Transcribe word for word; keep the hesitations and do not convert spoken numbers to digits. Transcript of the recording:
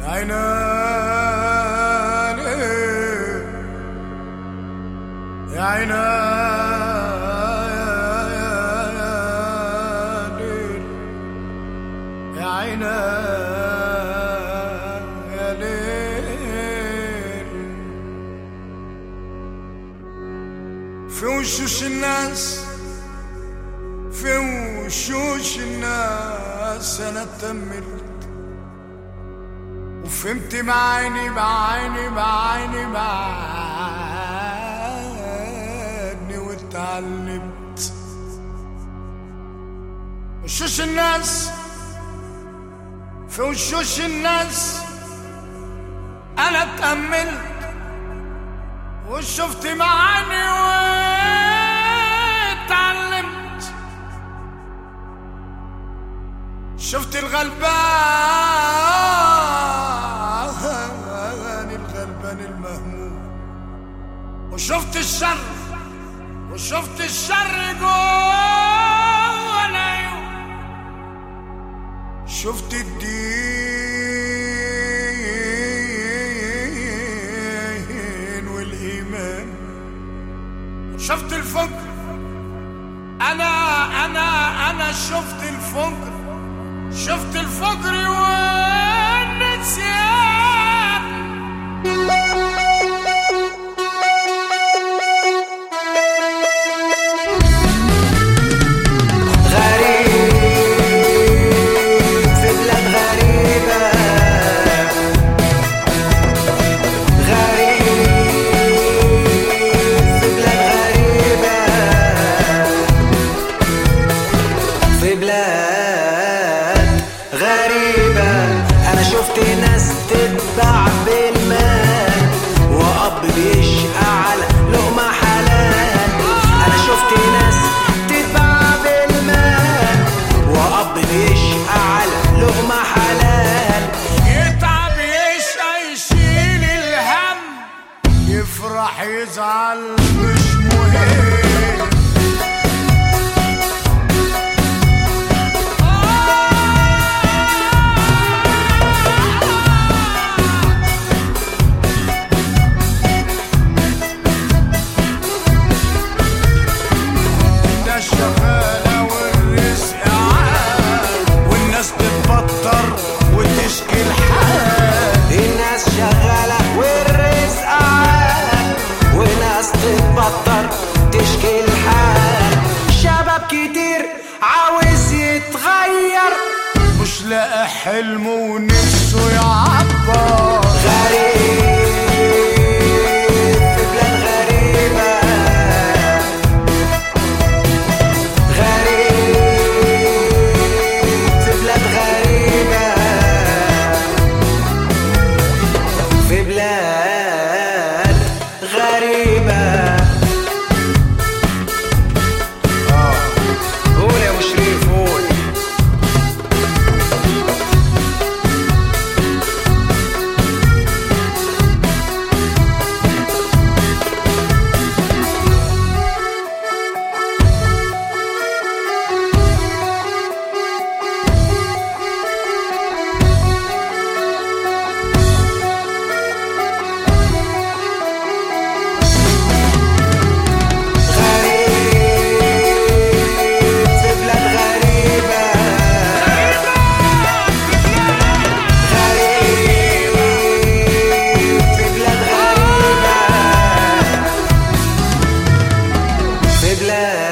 عيناني يا عيناني يا عيناني يا ليل في وشوش الناس في وشوش الناس انا اتأملت وفهمت بعيني بعيني بعيني بعيني واتعلمت وشوش الناس في وشوش الناس انا اتأملت وشفت معاني واتعلمت شفت الغلبان الغلبان المهموم وشفت الشر وشفت الشر جوه العيون شفت الدين والإيمان وشفت الفجر أنا أنا أنا شفت الفجر شفت الفجر والنسيان شفت ناس تتباع بالمال وأب بيشقى على لقمة حلال. أنا شفت ناس تتباع بالمال وأب بيشقى على لقمة حلال. يتعب يشقى يشيل الهم يفرح يزعل مش مهم تشكي الحال. شباب كتير عاوز يتغير مش لاقي حلمه ونفسه يعبر غريب في بلاد غريبة غريب في بلاد غريبة في بلاد غريبة. Blah.